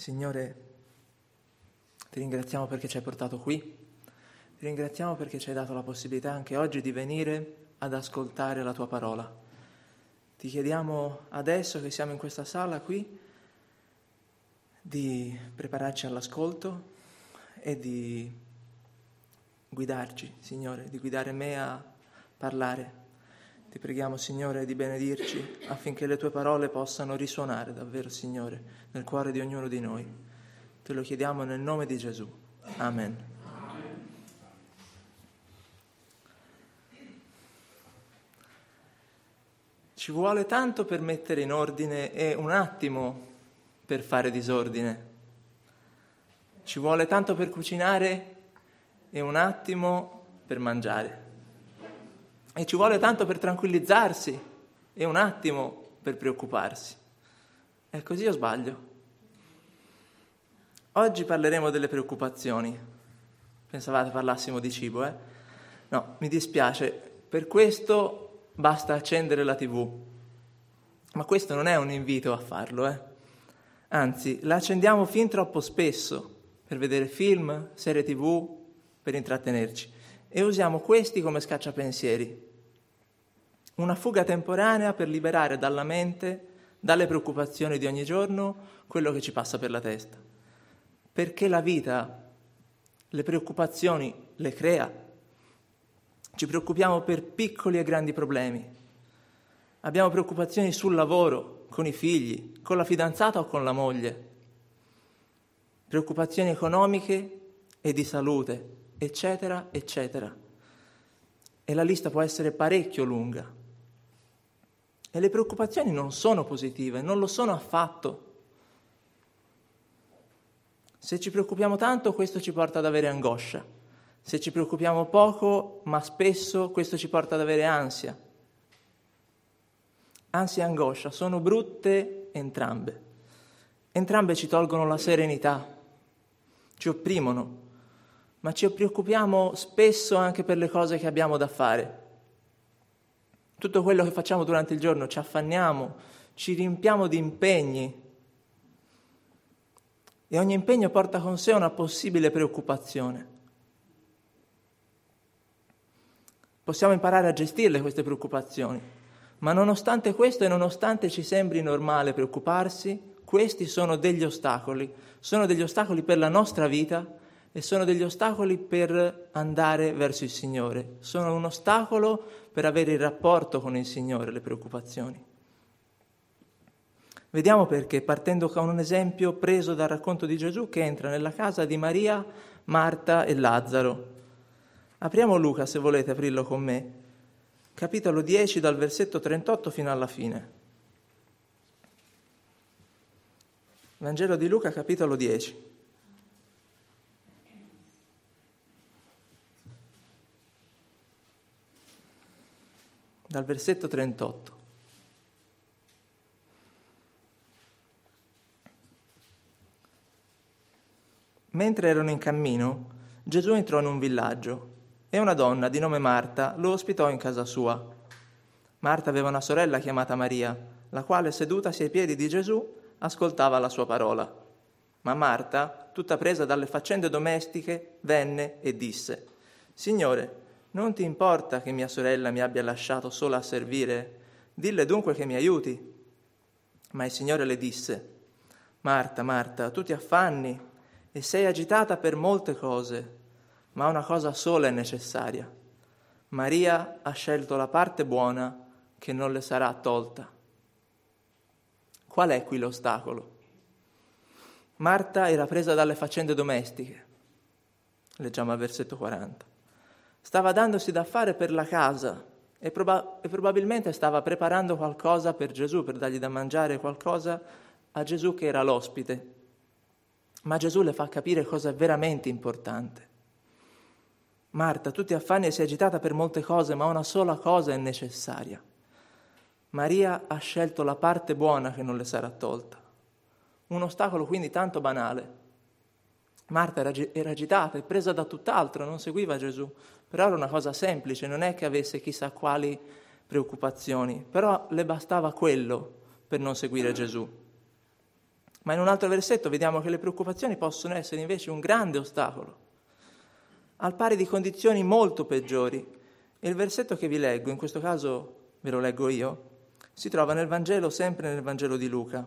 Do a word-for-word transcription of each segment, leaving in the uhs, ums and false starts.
Signore, ti ringraziamo perché ci hai portato qui, ti ringraziamo perché ci hai dato la possibilità anche oggi di venire ad ascoltare la tua parola. Ti chiediamo adesso che siamo in questa sala qui di prepararci all'ascolto e di guidarci, Signore, di guidare me a parlare. Ti preghiamo, Signore, di benedirci affinché le tue parole possano risuonare davvero, Signore, nel cuore di ognuno di noi. Te lo chiediamo nel nome di Gesù. Amen. Amen. Ci vuole tanto per mettere in ordine e un attimo per fare disordine. Ci vuole tanto per cucinare e un attimo per mangiare. E ci vuole tanto per tranquillizzarsi e un attimo per preoccuparsi. È così o sbaglio? Oggi parleremo delle preoccupazioni. Pensavate parlassimo di cibo, eh? No, mi dispiace. Per questo basta accendere la tivù. Ma questo non è un invito a farlo, eh? Anzi, la accendiamo fin troppo spesso per vedere film, serie tivù, per intrattenerci. E usiamo questi come scacciapensieri. Una fuga temporanea per liberare dalla mente, dalle preoccupazioni di ogni giorno, quello che ci passa per la testa. Perché la vita, le preoccupazioni le crea. Ci preoccupiamo per piccoli e grandi problemi. Abbiamo preoccupazioni sul lavoro, con i figli, con la fidanzata o con la moglie. Preoccupazioni economiche e di salute, eccetera, eccetera. E la lista può essere parecchio lunga. E le preoccupazioni non sono positive, non lo sono affatto. Se ci preoccupiamo tanto, questo ci porta ad avere angoscia. Se ci preoccupiamo poco, ma spesso, questo ci porta ad avere ansia. Ansia e angoscia sono brutte entrambe. Entrambe ci tolgono la serenità, ci opprimono. Ma ci preoccupiamo spesso anche per le cose che abbiamo da fare. Tutto quello che facciamo durante il giorno ci affanniamo, ci riempiamo di impegni e ogni impegno porta con sé una possibile preoccupazione. Possiamo imparare a gestirle queste preoccupazioni, ma nonostante questo e nonostante ci sembri normale preoccuparsi, questi sono degli ostacoli, sono degli ostacoli per la nostra vita e sono degli ostacoli per andare verso il Signore. Sono un ostacolo per avere il rapporto con il Signore, le preoccupazioni. Vediamo perché, partendo con un esempio preso dal racconto di Gesù che entra nella casa di Maria, Marta e Lazzaro. Apriamo Luca, se volete aprirlo con me, capitolo dieci, dal versetto trentotto fino alla fine. Vangelo di Luca, capitolo dieci. Dal versetto trentotto. Mentre erano in cammino, Gesù entrò in un villaggio e una donna di nome Marta lo ospitò in casa sua. Marta aveva una sorella chiamata Maria, la quale, sedutasi ai piedi di Gesù, ascoltava la sua parola. Ma Marta, tutta presa dalle faccende domestiche, venne e disse: «Signore, non ti importa che mia sorella mi abbia lasciato sola a servire? Dille dunque che mi aiuti». Ma il Signore le disse: «Marta, Marta, tu ti affanni e sei agitata per molte cose, ma una cosa sola è necessaria. Maria ha scelto la parte buona che non le sarà tolta». Qual è qui l'ostacolo? Marta era presa dalle faccende domestiche. Leggiamo al versetto quaranta. Stava dandosi da fare per la casa e, proba- e probabilmente stava preparando qualcosa per Gesù, per dargli da mangiare qualcosa a Gesù che era l'ospite. Ma Gesù le fa capire cosa è veramente importante. Marta, tu ti affanni e sei agitata per molte cose, ma una sola cosa è necessaria. Maria ha scelto la parte buona che non le sarà tolta. Un ostacolo quindi tanto banale. Marta era, era agitata e presa da tutt'altro, non seguiva Gesù. Però era una cosa semplice, non è che avesse chissà quali preoccupazioni, però le bastava quello per non seguire Gesù. Ma in un altro versetto vediamo che le preoccupazioni possono essere invece un grande ostacolo, al pari di condizioni molto peggiori. E il versetto che vi leggo, in questo caso ve lo leggo io, si trova nel Vangelo, sempre nel Vangelo di Luca.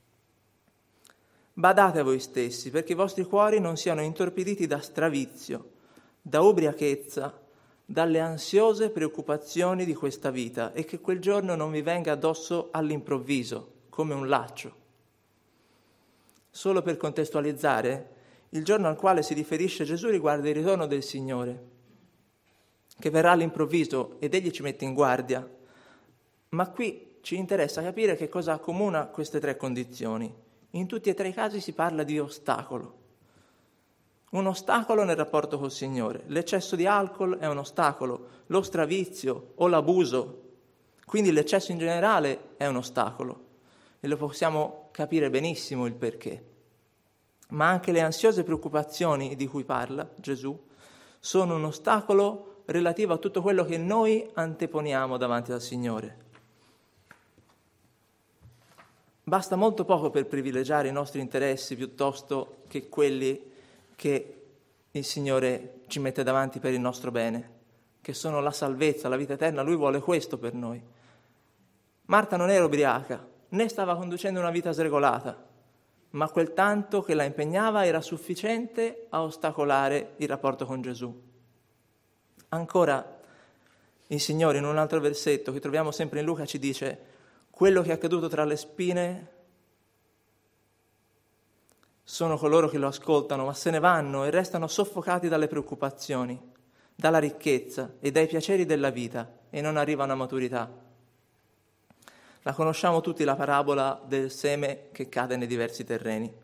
Badate a voi stessi, perché i vostri cuori non siano intorpiditi da stravizio, da ubriachezza, dalle ansiose preoccupazioni di questa vita, e che quel giorno non vi venga addosso all'improvviso, come un laccio. Solo per contestualizzare, il giorno al quale si riferisce Gesù riguarda il ritorno del Signore, che verrà all'improvviso ed egli ci mette in guardia. Ma qui ci interessa capire che cosa accomuna queste tre condizioni. In tutti e tre i casi si parla di ostacolo. Un ostacolo nel rapporto col Signore. L'eccesso di alcol è un ostacolo, lo stravizio o l'abuso, quindi l'eccesso in generale è un ostacolo e lo possiamo capire benissimo il perché. Ma anche le ansiose preoccupazioni di cui parla Gesù sono un ostacolo relativo a tutto quello che noi anteponiamo davanti al Signore. Basta molto poco per privilegiare i nostri interessi piuttosto che quelli che il Signore ci mette davanti per il nostro bene, che sono la salvezza, la vita eterna. Lui vuole questo per noi. Marta non era ubriaca, né stava conducendo una vita sregolata, ma quel tanto che la impegnava era sufficiente a ostacolare il rapporto con Gesù. Ancora, il Signore in un altro versetto che troviamo sempre in Luca ci dice: quello che è accaduto tra le spine sono coloro che lo ascoltano, ma se ne vanno e restano soffocati dalle preoccupazioni, dalla ricchezza e dai piaceri della vita e non arrivano a maturità. La conosciamo tutti la parabola del seme che cade nei diversi terreni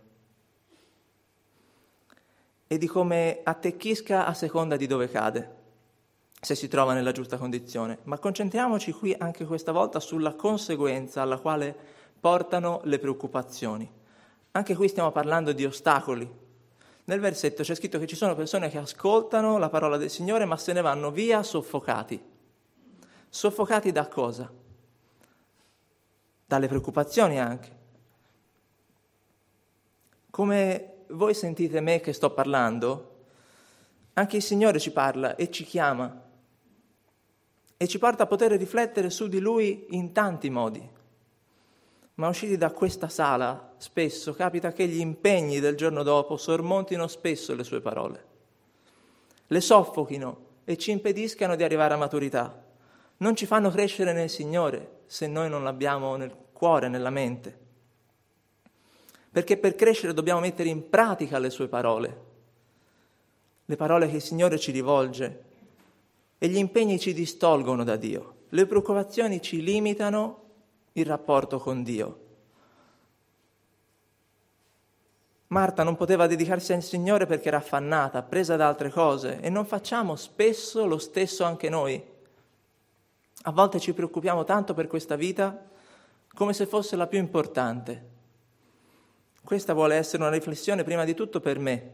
e di come attecchisca a seconda di dove cade, se si trova nella giusta condizione. Ma concentriamoci qui anche questa volta sulla conseguenza alla quale portano le preoccupazioni. Anche qui stiamo parlando di ostacoli. Nel versetto c'è scritto che ci sono persone che ascoltano la parola del Signore ma se ne vanno via soffocati. Soffocati da cosa? Dalle preoccupazioni anche. Come voi sentite me che sto parlando, anche il Signore ci parla e ci chiama e ci porta a poter riflettere su di Lui in tanti modi. Ma usciti da questa sala, spesso capita che gli impegni del giorno dopo sormontino spesso le sue parole, le soffochino e ci impediscano di arrivare a maturità. Non ci fanno crescere nel Signore se noi non l'abbiamo nel cuore, nella mente. Perché per crescere dobbiamo mettere in pratica le sue parole, le parole che il Signore ci rivolge, e gli impegni ci distolgono da Dio. Le preoccupazioni ci limitano il rapporto con Dio. Marta non poteva dedicarsi al Signore perché era affannata, presa da altre cose, e non facciamo spesso lo stesso anche noi. A volte ci preoccupiamo tanto per questa vita come se fosse la più importante. Questa vuole essere una riflessione prima di tutto per me.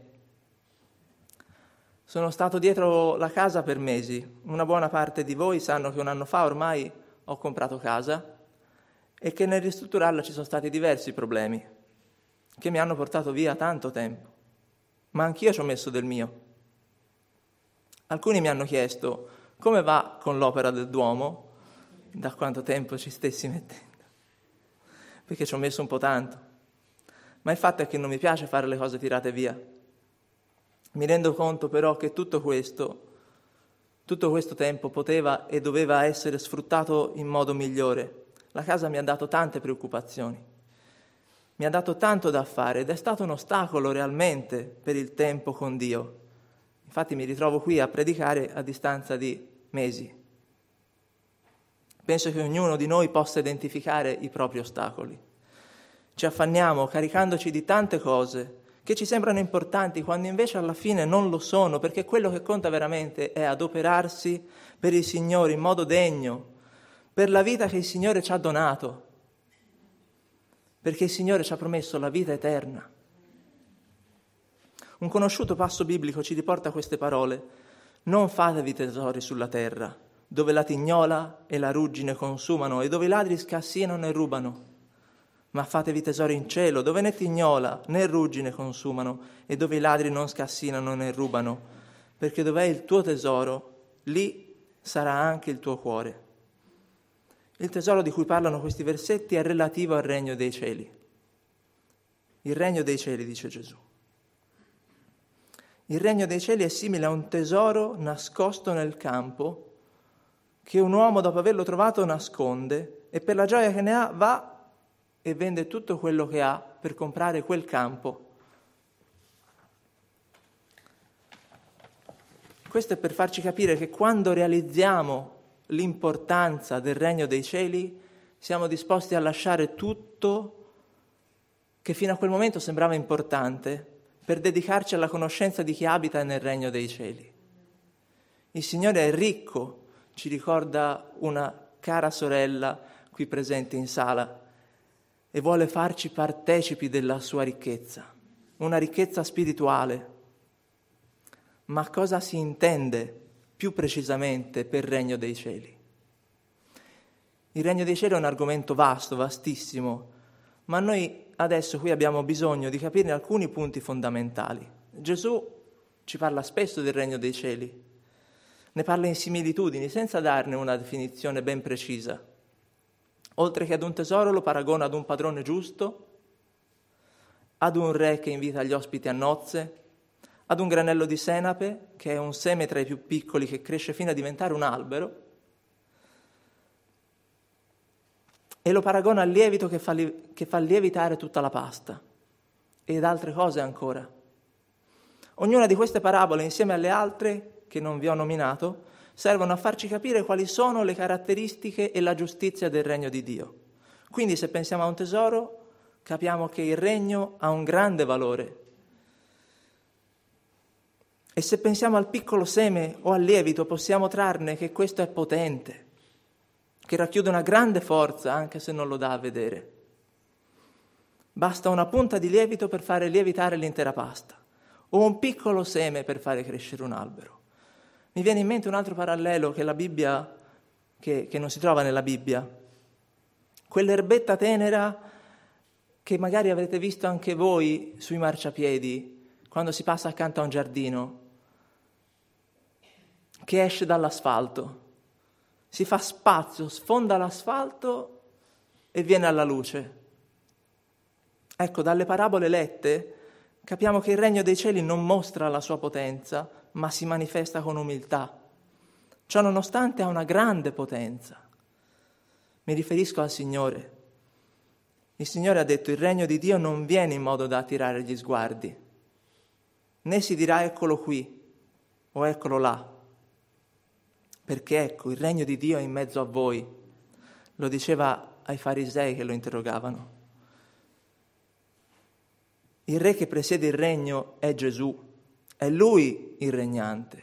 Sono stato dietro la casa per mesi. Una buona parte di voi sanno che un anno fa ormai ho comprato casa e che nel ristrutturarla ci sono stati diversi problemi che mi hanno portato via tanto tempo. Ma anch'io ci ho messo del mio. Alcuni mi hanno chiesto come va con l'opera del Duomo, da quanto tempo ci stessi mettendo, perché ci ho messo un po' tanto. Ma il fatto è che non mi piace fare le cose tirate via. Mi rendo conto però che tutto questo, tutto questo tempo poteva e doveva essere sfruttato in modo migliore. La casa mi ha dato tante preoccupazioni, mi ha dato tanto da fare ed è stato un ostacolo realmente per il tempo con Dio. Infatti mi ritrovo qui a predicare a distanza di mesi. Penso che ognuno di noi possa identificare i propri ostacoli. Ci affanniamo caricandoci di tante cose che ci sembrano importanti quando invece alla fine non lo sono, perché quello che conta veramente è adoperarsi per il Signore in modo degno, per la vita che il Signore ci ha donato, perché il Signore ci ha promesso la vita eterna. Un conosciuto passo biblico ci riporta queste parole: non fatevi tesori sulla terra, dove la tignola e la ruggine consumano e dove i ladri scassinano e rubano, ma fatevi tesori in cielo, dove né tignola né ruggine consumano e dove i ladri non scassinano né rubano, perché dov'è il tuo tesoro, lì sarà anche il tuo cuore. Il tesoro di cui parlano questi versetti è relativo al regno dei cieli. Il regno dei cieli, dice Gesù. Il regno dei cieli è simile a un tesoro nascosto nel campo che un uomo, dopo averlo trovato, nasconde e per la gioia che ne ha va e vende tutto quello che ha per comprare quel campo. Questo è per farci capire che quando realizziamo l'importanza del regno dei cieli, siamo disposti a lasciare tutto che fino a quel momento sembrava importante per dedicarci alla conoscenza di chi abita nel regno dei cieli. Il Signore è ricco, ci ricorda una cara sorella qui presente in sala, e vuole farci partecipi della sua ricchezza, una ricchezza spirituale. Ma cosa si intende più precisamente per regno dei cieli? Il regno dei cieli è un argomento vasto, vastissimo, ma noi adesso qui abbiamo bisogno di capirne alcuni punti fondamentali. Gesù ci parla spesso del regno dei cieli, ne parla in similitudini senza darne una definizione ben precisa. Oltre che ad un tesoro lo paragona ad un padrone giusto, ad un re che invita gli ospiti a nozze, ad un granello di senape, che è un seme tra i più piccoli che cresce fino a diventare un albero, e lo paragona al lievito che fa, li- che fa lievitare tutta la pasta, ed altre cose ancora. Ognuna di queste parabole, insieme alle altre che non vi ho nominato, servono a farci capire quali sono le caratteristiche e la giustizia del regno di Dio. Quindi se pensiamo a un tesoro, capiamo che il regno ha un grande valore. E se pensiamo al piccolo seme o al lievito, possiamo trarne che questo è potente, che racchiude una grande forza, anche se non lo dà a vedere. Basta una punta di lievito per fare lievitare l'intera pasta, o un piccolo seme per fare crescere un albero. Mi viene in mente un altro parallelo che la Bibbia, che, che non si trova nella Bibbia. Quell'erbetta tenera che magari avrete visto anche voi sui marciapiedi, quando si passa accanto a un giardino, che esce dall'asfalto, si fa spazio, sfonda l'asfalto e viene alla luce. Ecco, dalle parabole lette capiamo che il regno dei cieli non mostra la sua potenza, ma si manifesta con umiltà. Ciò nonostante ha una grande potenza. Mi riferisco al Signore. Il Signore ha detto: il regno di Dio non viene in modo da attirare gli sguardi, né si dirà eccolo qui o eccolo là, perché ecco, il regno di Dio è in mezzo a voi. Lo diceva ai farisei che lo interrogavano. Il re che presiede il regno è Gesù, è Lui il regnante.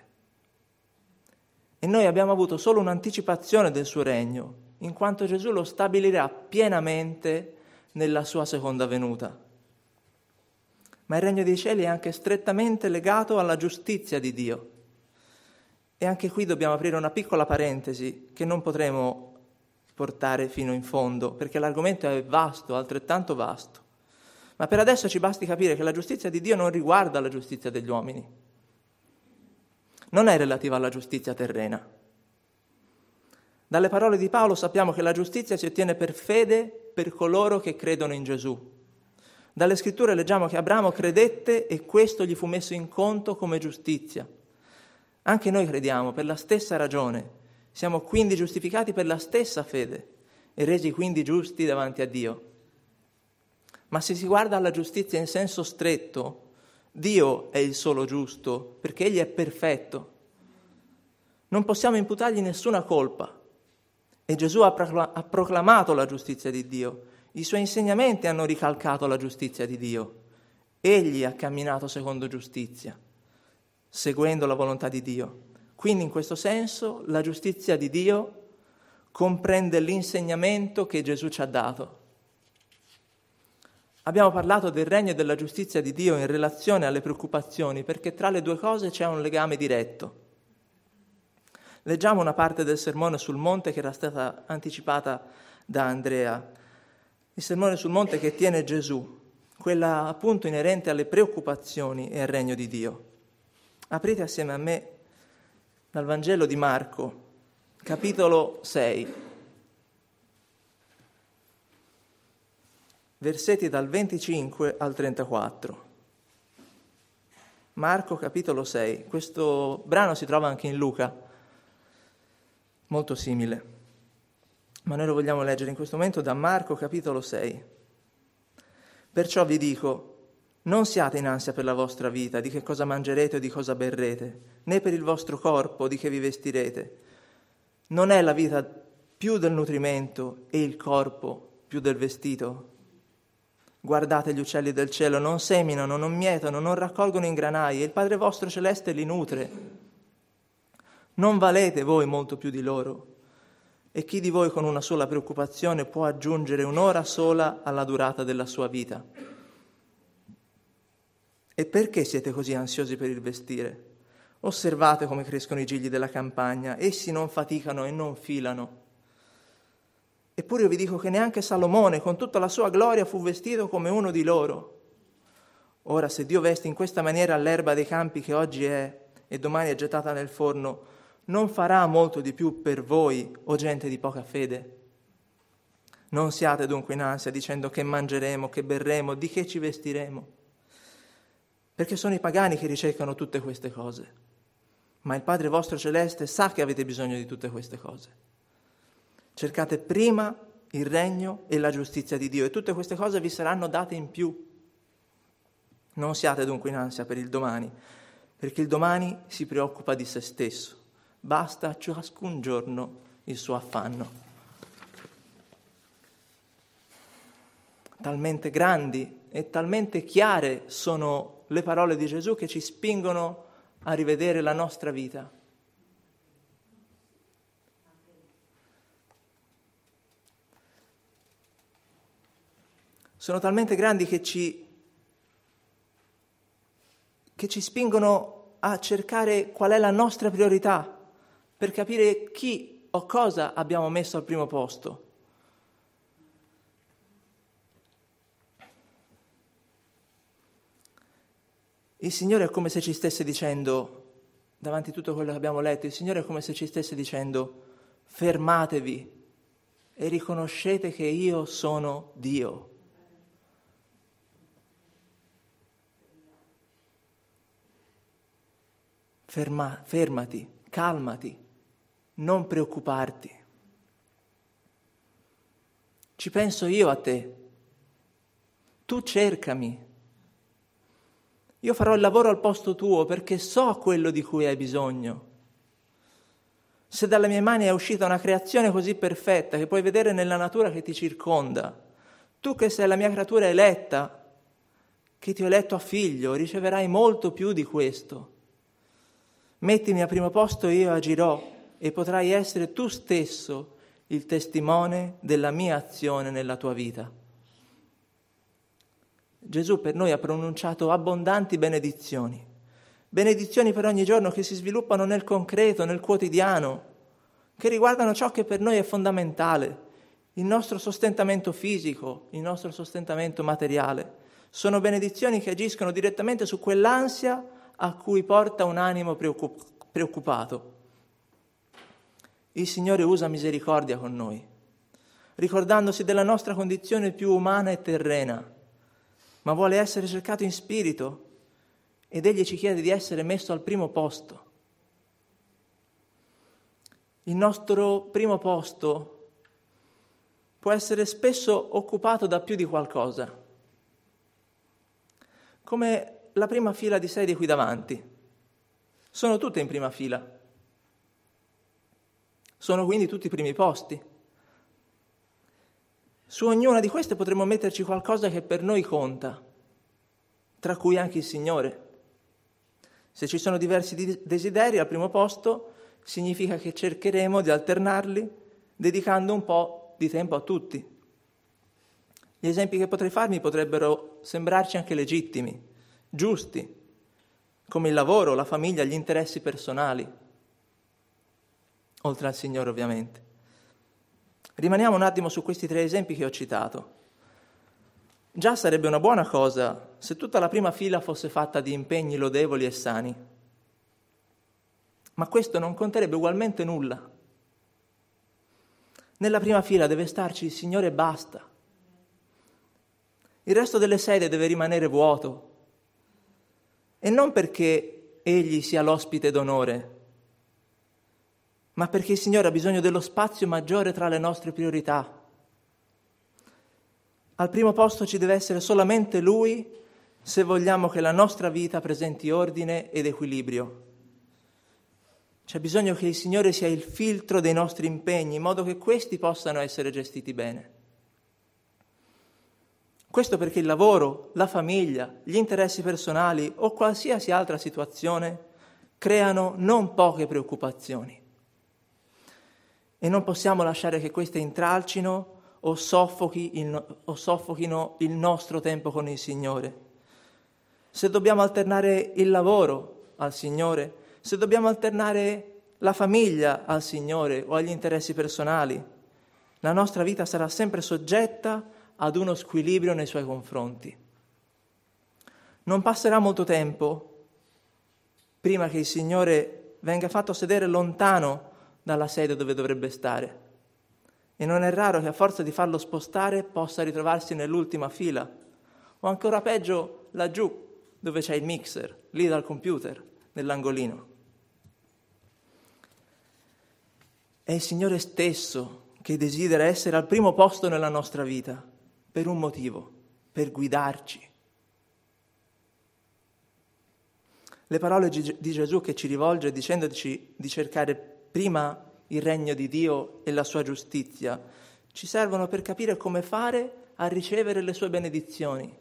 E noi abbiamo avuto solo un'anticipazione del suo regno, in quanto Gesù lo stabilirà pienamente nella sua seconda venuta. Ma il regno dei cieli è anche strettamente legato alla giustizia di Dio. E anche qui dobbiamo aprire una piccola parentesi che non potremo portare fino in fondo, perché l'argomento è vasto, altrettanto vasto. Ma per adesso ci basti capire che la giustizia di Dio non riguarda la giustizia degli uomini. Non è relativa alla giustizia terrena. Dalle parole di Paolo sappiamo che la giustizia si ottiene per fede per coloro che credono in Gesù. Dalle scritture leggiamo che Abramo credette e questo gli fu messo in conto come giustizia. Anche noi crediamo per la stessa ragione. Siamo quindi giustificati per la stessa fede e resi quindi giusti davanti a Dio. Ma se si guarda alla giustizia in senso stretto, Dio è il solo giusto, perché Egli è perfetto. Non possiamo imputargli nessuna colpa. E Gesù ha proclamato la giustizia di Dio. I suoi insegnamenti hanno ricalcato la giustizia di Dio. Egli ha camminato secondo giustizia, seguendo la volontà di Dio. Quindi in questo senso la giustizia di Dio comprende l'insegnamento che Gesù ci ha dato. Abbiamo parlato del regno e della giustizia di Dio in relazione alle preoccupazioni, perché tra le due cose c'è un legame diretto. Leggiamo una parte del sermone sul monte che era stata anticipata da Andrea. Il sermone sul monte che tiene Gesù, quella appunto inerente alle preoccupazioni e al regno di Dio. Aprite assieme a me dal Vangelo di Marco, capitolo sei, versetti dal venticinque al trentaquattro. Marco, capitolo sei. Questo brano si trova anche in Luca, molto simile, ma noi lo vogliamo leggere in questo momento da Marco, capitolo sei. Perciò vi dico, non siate in ansia per la vostra vita, di che cosa mangerete o di cosa berrete, né per il vostro corpo, di che vi vestirete. Non è la vita più del nutrimento e il corpo più del vestito? Guardate gli uccelli del cielo, non seminano, non mietono, non raccolgono in granai, e il Padre vostro celeste li nutre. Non valete voi molto più di loro? E chi di voi con una sola preoccupazione può aggiungere un'ora sola alla durata della sua vita? E perché siete così ansiosi per il vestire? Osservate come crescono i gigli della campagna, essi non faticano e non filano. Eppure io vi dico che neanche Salomone, con tutta la sua gloria, fu vestito come uno di loro. Ora, se Dio veste in questa maniera l'erba dei campi che oggi è e domani è gettata nel forno, non farà molto di più per voi, o gente di poca fede? Non siate dunque in ansia dicendo che mangeremo, che berremo, di che ci vestiremo. Perché sono i pagani che ricercano tutte queste cose. Ma il Padre vostro celeste sa che avete bisogno di tutte queste cose. Cercate prima il regno e la giustizia di Dio e tutte queste cose vi saranno date in più. Non siate dunque in ansia per il domani, perché il domani si preoccupa di se stesso. Basta a ciascun giorno il suo affanno. Talmente grandi e talmente chiare sono le parole di Gesù che ci spingono a rivedere la nostra vita. Sono talmente grandi che ci, che ci spingono a cercare qual è la nostra priorità, per capire chi o cosa abbiamo messo al primo posto. Il Signore è come se ci stesse dicendo, davanti a tutto quello che abbiamo letto, il Signore è come se ci stesse dicendo, fermatevi e riconoscete che io sono Dio. Ferma, fermati, calmati, non preoccuparti. Ci penso io a te. Tu cercami. Io farò il lavoro al posto tuo perché so quello di cui hai bisogno. Se dalle mie mani è uscita una creazione così perfetta che puoi vedere nella natura che ti circonda, tu che sei la mia creatura eletta, che ti ho eletto a figlio, riceverai molto più di questo. Mettimi a primo posto e io agirò e potrai essere tu stesso il testimone della mia azione nella tua vita. Gesù per noi ha pronunciato abbondanti benedizioni, benedizioni per ogni giorno che si sviluppano nel concreto, nel quotidiano, che riguardano ciò che per noi è fondamentale, il nostro sostentamento fisico, il nostro sostentamento materiale. Sono benedizioni che agiscono direttamente su quell'ansia a cui porta un animo preoccupato. Il Signore usa misericordia con noi, ricordandosi della nostra condizione più umana e terrena, ma vuole essere cercato in spirito ed Egli ci chiede di essere messo al primo posto. Il nostro primo posto può essere spesso occupato da più di qualcosa, come la prima fila di sedie qui davanti. Sono tutte in prima fila. Sono quindi tutti i primi posti. Su ognuna di queste potremmo metterci qualcosa che per noi conta, tra cui anche il Signore. Se ci sono diversi desideri al primo posto, significa che cercheremo di alternarli, dedicando un po' di tempo a tutti. Gli esempi che potrei farmi potrebbero sembrarci anche legittimi, giusti, come il lavoro, la famiglia, gli interessi personali, oltre al Signore ovviamente. Rimaniamo un attimo su questi tre esempi che ho citato. Già sarebbe una buona cosa se tutta la prima fila fosse fatta di impegni lodevoli e sani, ma questo non conterebbe ugualmente nulla. Nella prima fila deve starci il Signore e basta. Il resto delle sedie deve rimanere vuoto, e non perché Egli sia l'ospite d'onore, ma perché il Signore ha bisogno dello spazio maggiore tra le nostre priorità. Al primo posto ci deve essere solamente Lui se vogliamo che la nostra vita presenti ordine ed equilibrio. C'è bisogno che il Signore sia il filtro dei nostri impegni, in modo che questi possano essere gestiti bene. Questo perché il lavoro, la famiglia, gli interessi personali o qualsiasi altra situazione creano non poche preoccupazioni. E non possiamo lasciare che queste intralcino o, soffochi il, o soffochino il nostro tempo con il Signore. Se dobbiamo alternare il lavoro al Signore, se dobbiamo alternare la famiglia al Signore o agli interessi personali, la nostra vita sarà sempre soggetta ad uno squilibrio nei Suoi confronti. Non passerà molto tempo prima che il Signore venga fatto sedere lontano dalla sedia dove dovrebbe stare. E non è raro che a forza di farlo spostare possa ritrovarsi nell'ultima fila, o ancora peggio laggiù, dove c'è il mixer, lì dal computer, nell'angolino. È il Signore stesso che desidera essere al primo posto nella nostra vita, per un motivo, per guidarci. Le parole di Gesù che ci rivolge dicendoci di cercare prima il regno di Dio e la sua giustizia, ci servono per capire come fare a ricevere le sue benedizioni.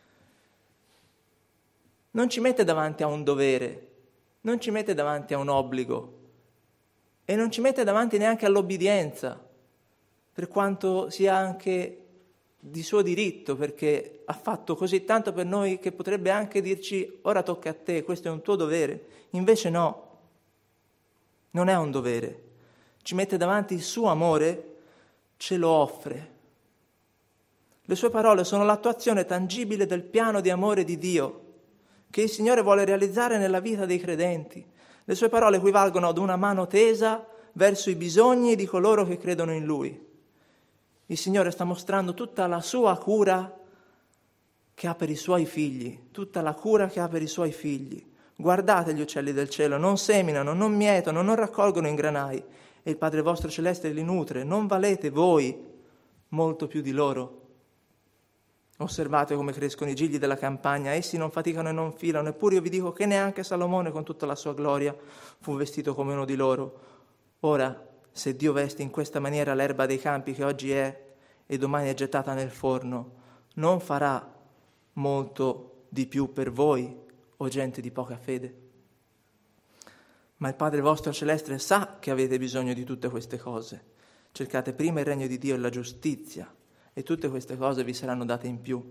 Non ci mette davanti a un dovere, non ci mette davanti a un obbligo e non ci mette davanti neanche all'obbedienza, per quanto sia anche di suo diritto, perché ha fatto così tanto per noi che potrebbe anche dirci ora tocca a te, questo è un tuo dovere. Invece no, non è un dovere. Ci mette davanti il suo amore, ce lo offre. Le sue parole sono l'attuazione tangibile del piano di amore di Dio che il Signore vuole realizzare nella vita dei credenti. Le sue parole equivalgono ad una mano tesa verso i bisogni di coloro che credono in Lui. Il Signore sta mostrando tutta la sua cura che ha per i Suoi figli, tutta la cura che ha per i Suoi figli. Guardate gli uccelli del cielo, non seminano, non mietono, non raccolgono in granai, e il Padre vostro celeste li nutre. Non valete voi molto più di loro? Osservate come crescono i gigli della campagna, essi non faticano e non filano, eppure io vi dico che neanche Salomone con tutta la sua gloria fu vestito come uno di loro. Ora, se Dio veste in questa maniera l'erba dei campi che oggi è e domani è gettata nel forno, non farà molto di più per voi, o gente di poca fede? Ma il Padre vostro celeste sa che avete bisogno di tutte queste cose. Cercate prima il regno di Dio e la giustizia, e tutte queste cose vi saranno date in più.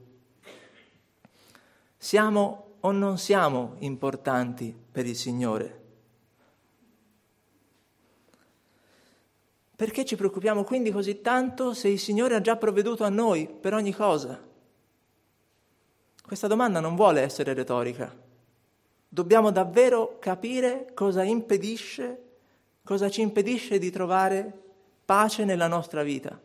Siamo o non siamo importanti per il Signore? Perché ci preoccupiamo quindi così tanto se il Signore ha già provveduto a noi per ogni cosa? Questa domanda non vuole essere retorica. Dobbiamo davvero capire cosa impedisce, cosa ci impedisce di trovare pace nella nostra vita.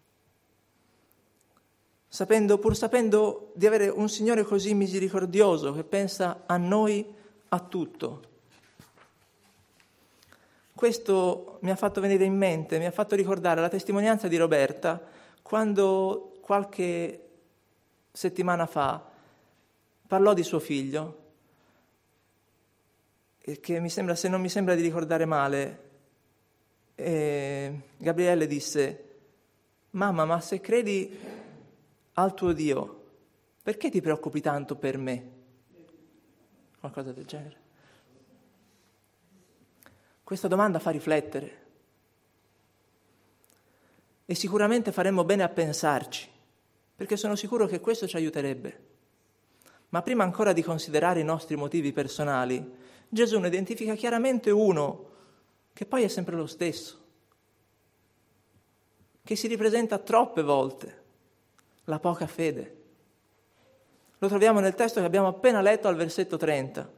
Sapendo, pur sapendo di avere un Signore così misericordioso che pensa a noi, a tutto. Questo mi ha fatto venire in mente, mi ha fatto ricordare la testimonianza di Roberta quando qualche settimana fa parlò di suo figlio, e che mi sembra, se non mi sembra di ricordare male, eh, Gabriele disse: mamma, ma se credi al tuo Dio, perché ti preoccupi tanto per me? Qualcosa del genere. Questa domanda fa riflettere e sicuramente faremmo bene a pensarci, perché sono sicuro che questo ci aiuterebbe. Ma prima ancora di considerare i nostri motivi personali, Gesù ne identifica chiaramente uno che poi è sempre lo stesso, che si ripresenta troppe volte: la poca fede. Lo troviamo nel testo che abbiamo appena letto al versetto trenta.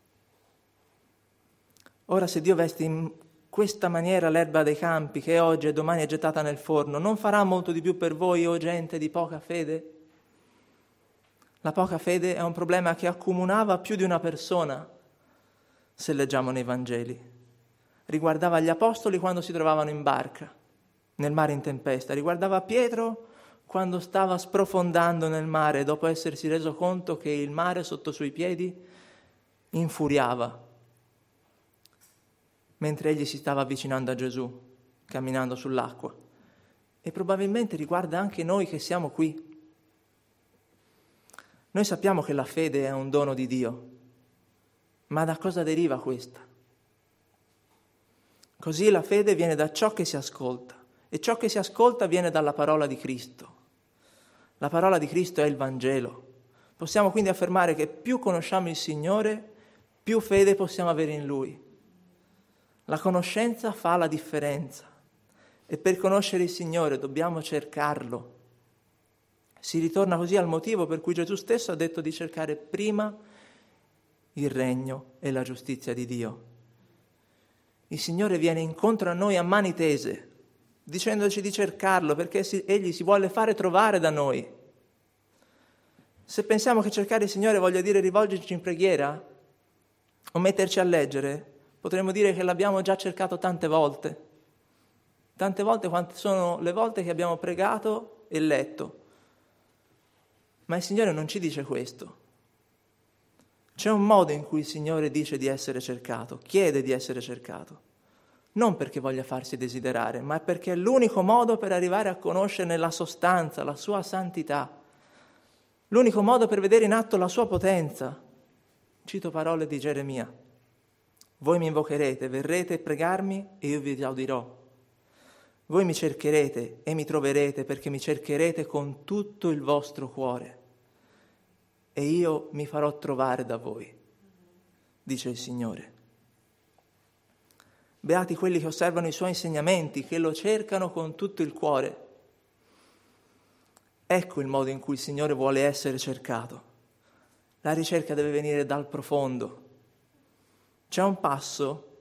Ora se Dio veste in questa maniera l'erba dei campi, che oggi e domani è gettata nel forno, non farà molto di più per voi, o gente di poca fede? La poca fede è un problema che accomunava più di una persona, se leggiamo nei Vangeli. Riguardava gli apostoli quando si trovavano in barca, nel mare in tempesta. Riguardava Pietro quando stava sprofondando nel mare, dopo essersi reso conto che il mare sotto i suoi piedi infuriava, mentre egli si stava avvicinando a Gesù, camminando sull'acqua. E probabilmente riguarda anche noi che siamo qui. Noi sappiamo che la fede è un dono di Dio, ma da cosa deriva questa? Così la fede viene da ciò che si ascolta, e ciò che si ascolta viene dalla parola di Cristo. La parola di Cristo è il Vangelo. Possiamo quindi affermare che più conosciamo il Signore, più fede possiamo avere in Lui. La conoscenza fa la differenza, e per conoscere il Signore dobbiamo cercarlo. Si ritorna così al motivo per cui Gesù stesso ha detto di cercare prima il regno e la giustizia di Dio. Il Signore viene incontro a noi a mani tese, dicendoci di cercarlo perché si, Egli si vuole fare trovare da noi. Se pensiamo che cercare il Signore voglia dire rivolgerci in preghiera o metterci a leggere, potremmo dire che l'abbiamo già cercato tante volte. Tante volte quante sono le volte che abbiamo pregato e letto. Ma il Signore non ci dice questo. C'è un modo in cui il Signore dice di essere cercato, chiede di essere cercato. Non perché voglia farsi desiderare, ma perché è l'unico modo per arrivare a conoscerne la sostanza, la sua santità. L'unico modo per vedere in atto la sua potenza. Cito parole di Geremia. Voi mi invocherete, verrete a pregarmi e io vi audirò. Voi mi cercherete e mi troverete perché mi cercherete con tutto il vostro cuore. E io mi farò trovare da voi, dice il Signore. Beati quelli che osservano i suoi insegnamenti, che lo cercano con tutto il cuore. Ecco il modo in cui il Signore vuole essere cercato. La ricerca deve venire dal profondo. C'è un passo,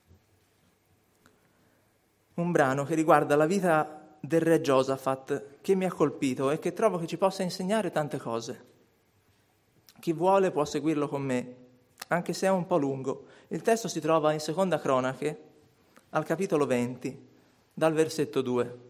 un brano che riguarda la vita del re Giosafat, che mi ha colpito e che trovo che ci possa insegnare tante cose. Chi vuole può seguirlo con me, anche se è un po' lungo. Il testo si trova in Seconda Cronache, al capitolo venti, dal versetto due.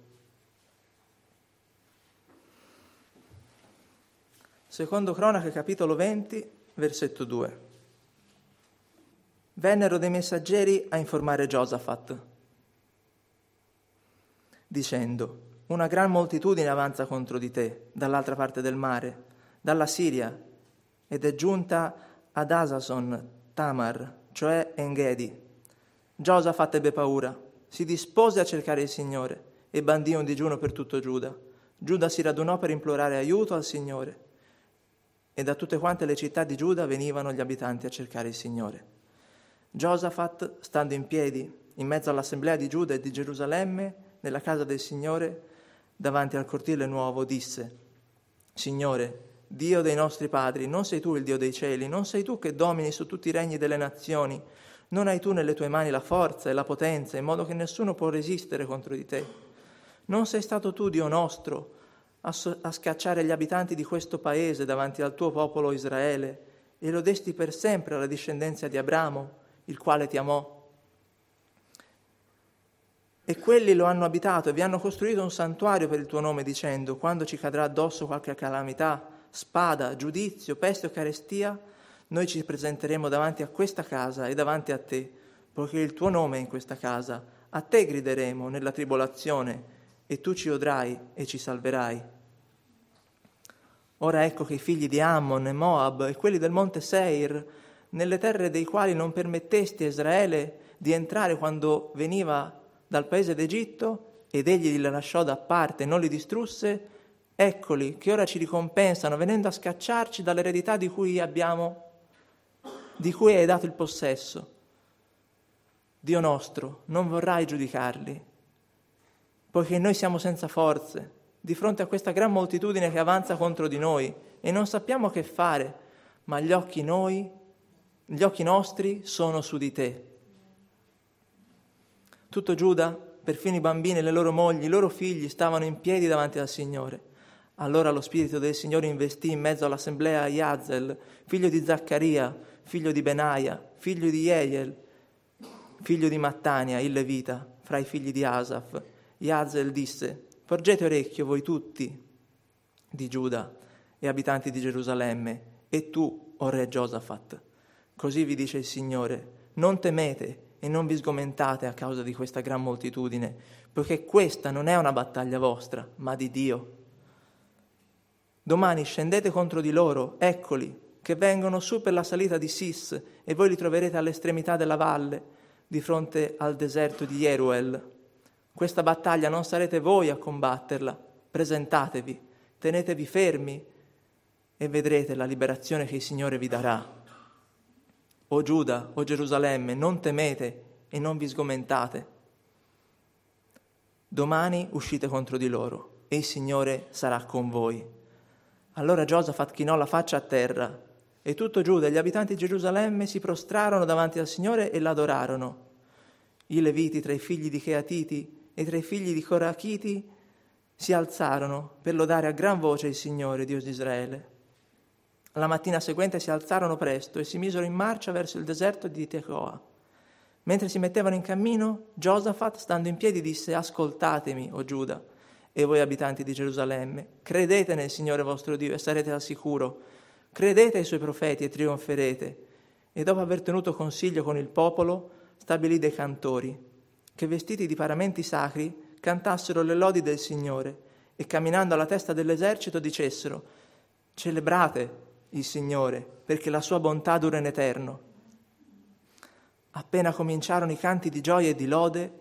Secondo Cronache, capitolo venti, versetto due. Vennero dei messaggeri a informare Giosafat, dicendo: una gran moltitudine avanza contro di te, dall'altra parte del mare, dalla Siria, ed è giunta ad Asason Tamar, cioè Engedi. Giosafat ebbe paura, si dispose a cercare il Signore e bandì un digiuno per tutto Giuda. Giuda si radunò per implorare aiuto al Signore, e da tutte quante le città di Giuda venivano gli abitanti a cercare il Signore. Giosafat, stando in piedi in mezzo all'assemblea di Giuda e di Gerusalemme, nella casa del Signore, davanti al cortile nuovo, disse: Signore, Dio dei nostri padri, non sei tu il Dio dei cieli, non sei tu che domini su tutti i regni delle nazioni, non hai tu nelle tue mani la forza e la potenza, in modo che nessuno può resistere contro di te. Non sei stato tu, Dio nostro, a, so- a scacciare gli abitanti di questo paese davanti al tuo popolo Israele, e lo desti per sempre alla discendenza di Abramo, il quale ti amò. E quelli lo hanno abitato e vi hanno costruito un santuario per il tuo nome, dicendo: quando ci cadrà addosso qualche calamità, spada, giudizio, peste o carestia, noi ci presenteremo davanti a questa casa e davanti a te, poiché il tuo nome è in questa casa. A te grideremo nella tribolazione, e tu ci udrai e ci salverai. Ora ecco che i figli di Ammon e Moab e quelli del monte Seir, nelle terre dei quali non permettesti a Israele di entrare quando veniva dal paese d'Egitto, ed egli li lasciò da parte e non li distrusse, eccoli che ora ci ricompensano venendo a scacciarci dall'eredità di cui abbiamo, di cui hai dato il possesso. Dio nostro, non vorrai giudicarli, poiché noi siamo senza forze, di fronte a questa gran moltitudine che avanza contro di noi, e non sappiamo che fare, ma gli occhi noi, gli occhi nostri sono su di te. Tutto Giuda, perfino i bambini, le loro mogli, i loro figli stavano in piedi davanti al Signore. Allora lo Spirito del Signore investì in mezzo all'assemblea Iazel, figlio di Zaccaria, figlio di Benaia, figlio di Jeiel, figlio di Mattania, il Levita, fra i figli di Asaf. Iazel disse: porgete orecchio voi tutti di Giuda e abitanti di Gerusalemme, e tu, o re Giosafat. Così vi dice il Signore: non temete e non vi sgomentate a causa di questa gran moltitudine, poiché questa non è una battaglia vostra, ma di Dio. Domani scendete contro di loro, eccoli, che vengono su per la salita di Sis, e voi li troverete all'estremità della valle, di fronte al deserto di Jeruel. Questa battaglia non sarete voi a combatterla, presentatevi, tenetevi fermi e vedrete la liberazione che il Signore vi darà. O Giuda, o Gerusalemme, non temete e non vi sgomentate. Domani uscite contro di loro e il Signore sarà con voi. Allora Giosafat chinò la faccia a terra e tutto Giuda e gli abitanti di Gerusalemme si prostrarono davanti al Signore e l'adorarono. I Leviti tra i figli di Cheatiti e tra i figli di Corachiti si alzarono per lodare a gran voce il Signore, Dio di Israele. La mattina seguente si alzarono presto e si misero in marcia verso il deserto di Tecoa. Mentre si mettevano in cammino, Giosafat, stando in piedi, disse: ascoltatemi, o Giuda, e voi abitanti di Gerusalemme, credete nel Signore vostro Dio e sarete al sicuro. Credete ai suoi profeti e trionferete. E dopo aver tenuto consiglio con il popolo, stabilì dei cantori, che vestiti di paramenti sacri cantassero le lodi del Signore e camminando alla testa dell'esercito dicessero: celebrate il Signore, perché la sua bontà dura in eterno. Appena cominciarono i canti di gioia e di lode,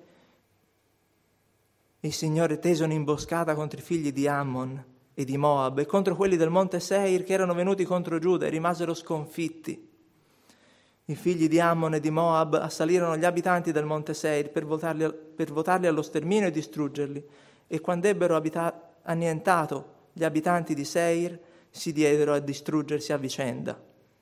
il Signore tese un'imboscata contro i figli di Ammon e di Moab e contro quelli del monte Seir che erano venuti contro Giuda e rimasero sconfitti. I figli di Ammon e di Moab assalirono gli abitanti del monte Seir per votarli, per votarli allo sterminio e distruggerli, e quando ebbero abita- annientato gli abitanti di Seir si diedero a distruggersi a vicenda.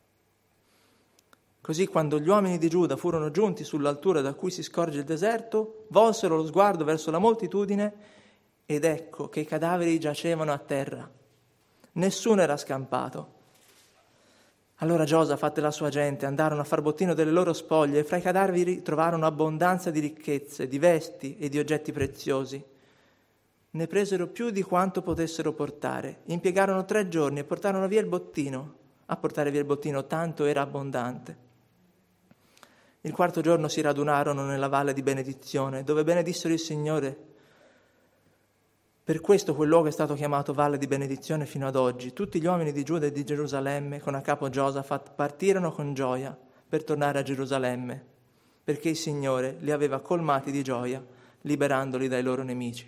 Così quando gli uomini di Giuda furono giunti sull'altura da cui si scorge il deserto, volsero lo sguardo verso la moltitudine ed ecco che i cadaveri giacevano a terra. Nessuno era scampato. Allora Giosafat e la sua gente andarono a far bottino delle loro spoglie e fra i cadaveri trovarono abbondanza di ricchezze, di vesti e di oggetti preziosi. Ne presero più di quanto potessero portare. Impiegarono tre giorni e portarono via il bottino. A portare via il bottino tanto era abbondante. Il quarto giorno si radunarono nella valle di benedizione, dove benedissero il Signore. Per questo quel luogo è stato chiamato Valle di Benedizione fino ad oggi. Tutti gli uomini di Giuda e di Gerusalemme, con a capo Giosafat, partirono con gioia per tornare a Gerusalemme, perché il Signore li aveva colmati di gioia, liberandoli dai loro nemici.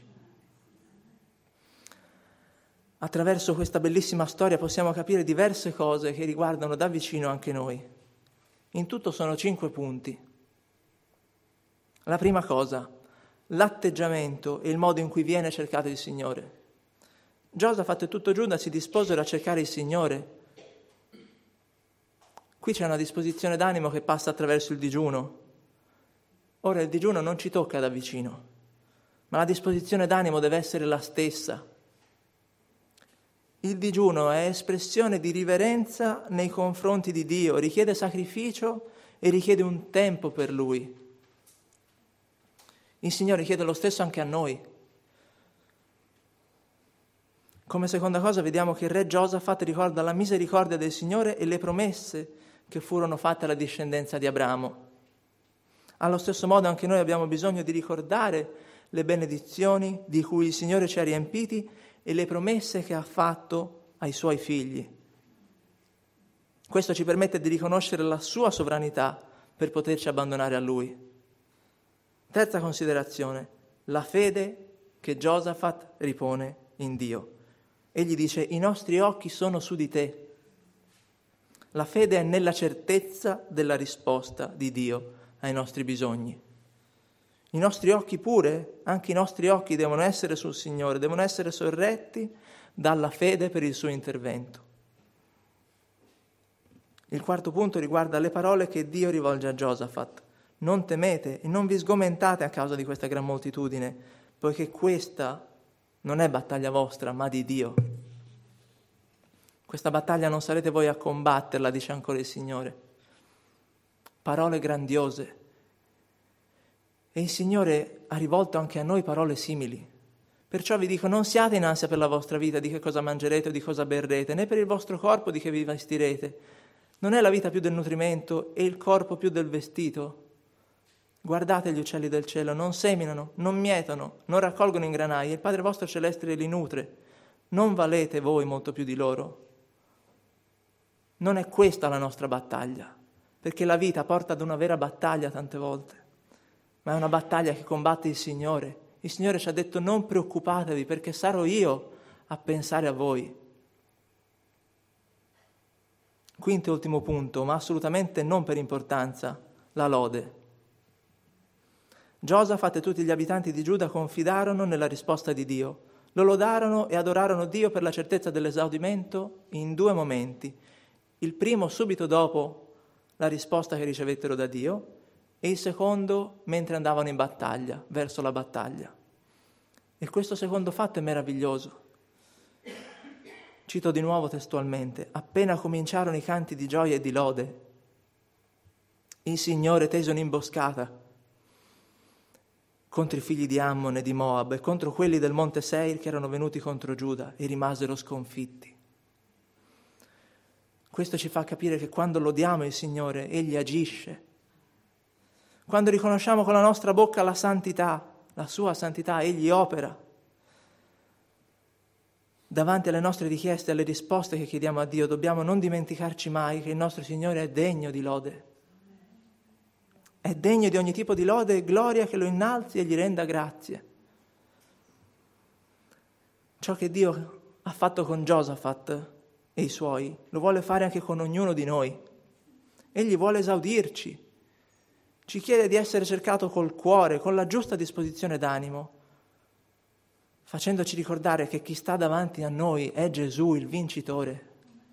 Attraverso questa bellissima storia possiamo capire diverse cose che riguardano da vicino anche noi. In tutto sono cinque punti. La prima cosa, l'atteggiamento e il modo in cui viene cercato il Signore. Giosafat e tutto Giuda si disposero a cercare il Signore. Qui c'è una disposizione d'animo che passa attraverso il digiuno. Ora il digiuno non ci tocca da vicino, ma la disposizione d'animo deve essere la stessa. Il digiuno è espressione di riverenza nei confronti di Dio, richiede sacrificio e richiede un tempo per Lui. Il Signore chiede lo stesso anche a noi. Come seconda cosa vediamo che il re Giosafat ricorda la misericordia del Signore e le promesse che furono fatte alla discendenza di Abramo. Allo stesso modo anche noi abbiamo bisogno di ricordare le benedizioni di cui il Signore ci ha riempiti e le promesse che ha fatto ai suoi figli. Questo ci permette di riconoscere la sua sovranità per poterci abbandonare a Lui. Terza considerazione, la fede che Giosafat ripone in Dio. Egli dice: i nostri occhi sono su di te. La fede è nella certezza della risposta di Dio ai nostri bisogni. I nostri occhi pure, anche i nostri occhi devono essere sul Signore, devono essere sorretti dalla fede per il suo intervento. Il quarto punto riguarda le parole che Dio rivolge a Giosafat. Non temete e non vi sgomentate a causa di questa gran moltitudine, poiché questa non è battaglia vostra, ma di Dio. Questa battaglia non sarete voi a combatterla, dice ancora il Signore. Parole grandiose. E il Signore ha rivolto anche a noi parole simili. Perciò vi dico, non siate in ansia per la vostra vita, di che cosa mangerete o di cosa berrete, né per il vostro corpo di che vi vestirete. Non è la vita più del nutrimento e il corpo più del vestito? Guardate gli uccelli del cielo, non seminano, non mietono, non raccolgono in granai, e il Padre vostro celeste li nutre. Non valete voi molto più di loro? Non è questa la nostra battaglia, perché la vita porta ad una vera battaglia tante volte, ma è una battaglia che combatte il Signore. Il Signore ci ha detto non preoccupatevi perché sarò io a pensare a voi. Quinto e ultimo punto, ma assolutamente non per importanza, la lode. Giosafat e tutti gli abitanti di Giuda confidarono nella risposta di Dio. Lo lodarono e adorarono Dio per la certezza dell'esaudimento in due momenti. Il primo subito dopo la risposta che ricevettero da Dio e il secondo mentre andavano in battaglia, verso la battaglia. E questo secondo fatto è meraviglioso. Cito di nuovo testualmente: appena cominciarono i canti di gioia e di lode, il Signore tese un'imboscata contro i figli di Ammon e di Moab e contro quelli del monte Seir che erano venuti contro Giuda e rimasero sconfitti. Questo ci fa capire che quando lodiamo il Signore, Egli agisce. Quando riconosciamo con la nostra bocca la santità, la sua santità, Egli opera. Davanti alle nostre richieste e alle risposte che chiediamo a Dio, dobbiamo non dimenticarci mai che il nostro Signore è degno di lode. È degno di ogni tipo di lode e gloria che lo innalzi e gli renda grazie. Ciò che Dio ha fatto con Giosafat e i suoi, lo vuole fare anche con ognuno di noi. Egli vuole esaudirci. Ci chiede di essere cercato col cuore, con la giusta disposizione d'animo, facendoci ricordare che chi sta davanti a noi è Gesù, il vincitore.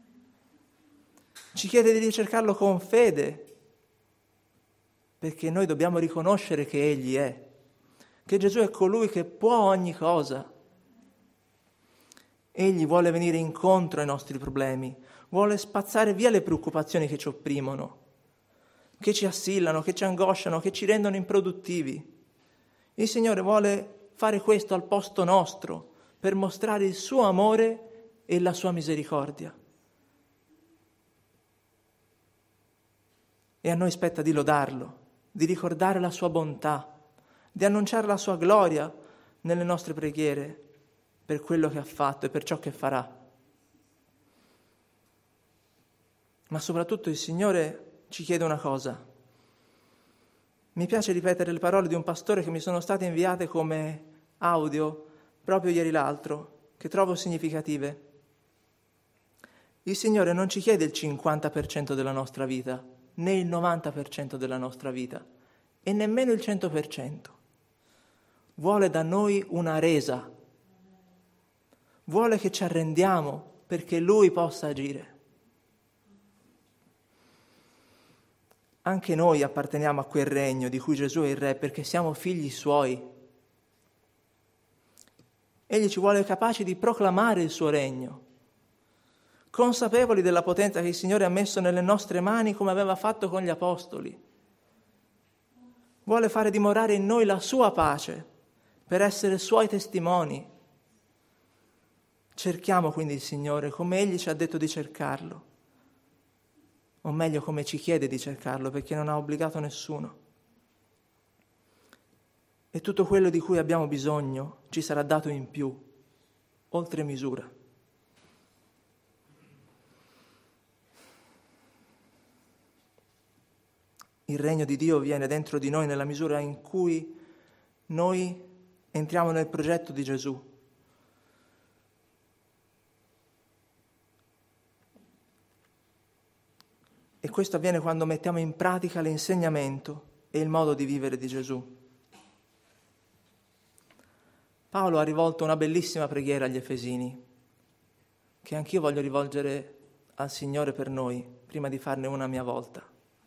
Ci chiede di ricercarlo con fede, perché noi dobbiamo riconoscere che Egli è, che Gesù è colui che può ogni cosa. Egli vuole venire incontro ai nostri problemi, vuole spazzare via le preoccupazioni che ci opprimono, che ci assillano, che ci angosciano, che ci rendono improduttivi. Il Signore vuole fare questo al posto nostro, per mostrare il suo amore e la sua misericordia. E a noi spetta di lodarlo, di ricordare la sua bontà, di annunciare la sua gloria nelle nostre preghiere per quello che ha fatto e per ciò che farà. Ma soprattutto il Signore ci chiede una cosa. Mi piace ripetere le parole di un pastore che mi sono state inviate come audio proprio ieri l'altro, che trovo significative. Il Signore non ci chiede il cinquanta per cento della nostra vita, né il novanta per cento della nostra vita, e nemmeno il cento per cento. Vuole da noi una resa. Vuole che ci arrendiamo perché Lui possa agire. Anche noi apparteniamo a quel regno di cui Gesù è il Re, perché siamo figli Suoi. Egli ci vuole capaci di proclamare il suo regno, consapevoli della potenza che il Signore ha messo nelle nostre mani come aveva fatto con gli Apostoli. Vuole fare dimorare in noi la sua pace per essere Suoi testimoni. Cerchiamo quindi il Signore come Egli ci ha detto di cercarlo, o meglio come ci chiede di cercarlo, perché non ha obbligato nessuno. E tutto quello di cui abbiamo bisogno ci sarà dato in più, oltre misura. Il regno di Dio viene dentro di noi nella misura in cui noi entriamo nel progetto di Gesù. E questo avviene quando mettiamo in pratica l'insegnamento e il modo di vivere di Gesù. Paolo ha rivolto una bellissima preghiera agli Efesini, che anch'io voglio rivolgere al Signore per noi. prima di farne una a mia volta.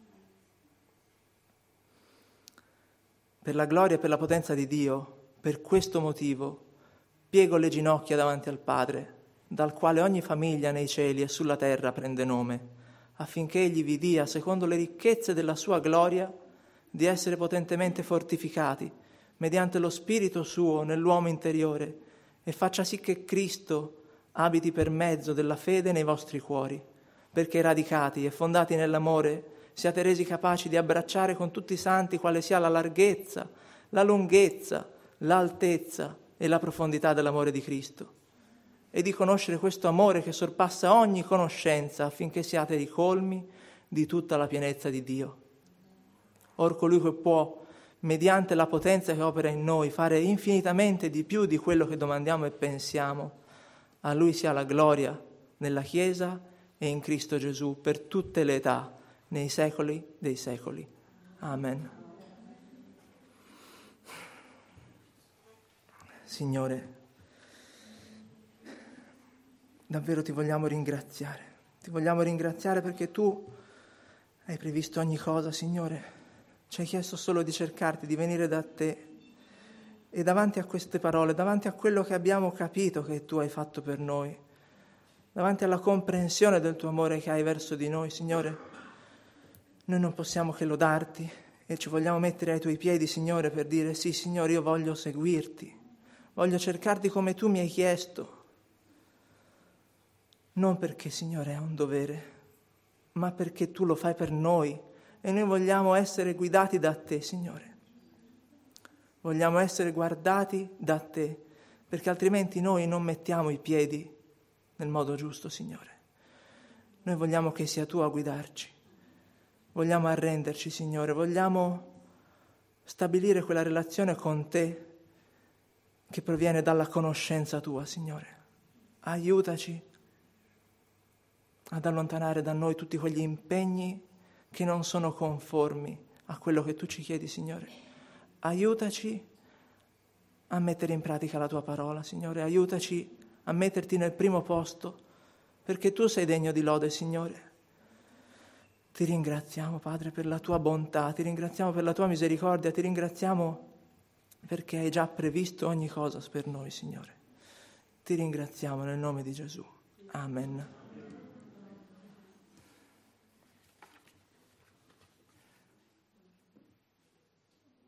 Per la gloria e per la potenza di Dio, per questo motivo, piego le ginocchia davanti al Padre, dal quale ogni famiglia nei cieli e sulla terra prende nome, affinché Egli vi dia, secondo le ricchezze della sua gloria, di essere potentemente fortificati, mediante lo Spirito suo nell'uomo interiore, e faccia sì che Cristo abiti per mezzo della fede nei vostri cuori, perché radicati e fondati nell'amore siate resi capaci di abbracciare con tutti i santi quale sia la larghezza, la lunghezza, l'altezza e la profondità dell'amore di Cristo, e di conoscere questo amore che sorpassa ogni conoscenza, affinché siate ricolmi di tutta la pienezza di Dio. Or colui che può, mediante la potenza che opera in noi, fare infinitamente di più di quello che domandiamo e pensiamo, a Lui sia la gloria nella Chiesa e in Cristo Gesù per tutte le età, nei secoli dei secoli. Amen. Signore, davvero ti vogliamo ringraziare. Ti vogliamo ringraziare perché tu hai previsto ogni cosa, Signore. Ci hai chiesto solo di cercarti, di venire da te. E davanti a queste parole, davanti a quello che abbiamo capito che tu hai fatto per noi, davanti alla comprensione del tuo amore che hai verso di noi, Signore, noi non possiamo che lodarti e ci vogliamo mettere ai tuoi piedi, Signore, per dire: sì, Signore, io voglio seguirti, voglio cercarti come tu mi hai chiesto, non perché, Signore, è un dovere, ma perché tu lo fai per noi e noi vogliamo essere guidati da te, Signore. Vogliamo essere guardati da te, perché altrimenti noi non mettiamo i piedi nel modo giusto, Signore. Noi vogliamo che sia tu a guidarci. Vogliamo arrenderci, Signore, vogliamo stabilire quella relazione con te che proviene dalla conoscenza tua, Signore. Aiutaci ad allontanare da noi tutti quegli impegni che non sono conformi a quello che tu ci chiedi, Signore. Aiutaci a mettere in pratica la tua parola, Signore. Aiutaci a metterti nel primo posto, perché tu sei degno di lode, Signore. Ti ringraziamo, Padre, per la tua bontà, ti ringraziamo per la tua misericordia, ti ringraziamo perché hai già previsto ogni cosa per noi, Signore. Ti ringraziamo nel nome di Gesù. Amen.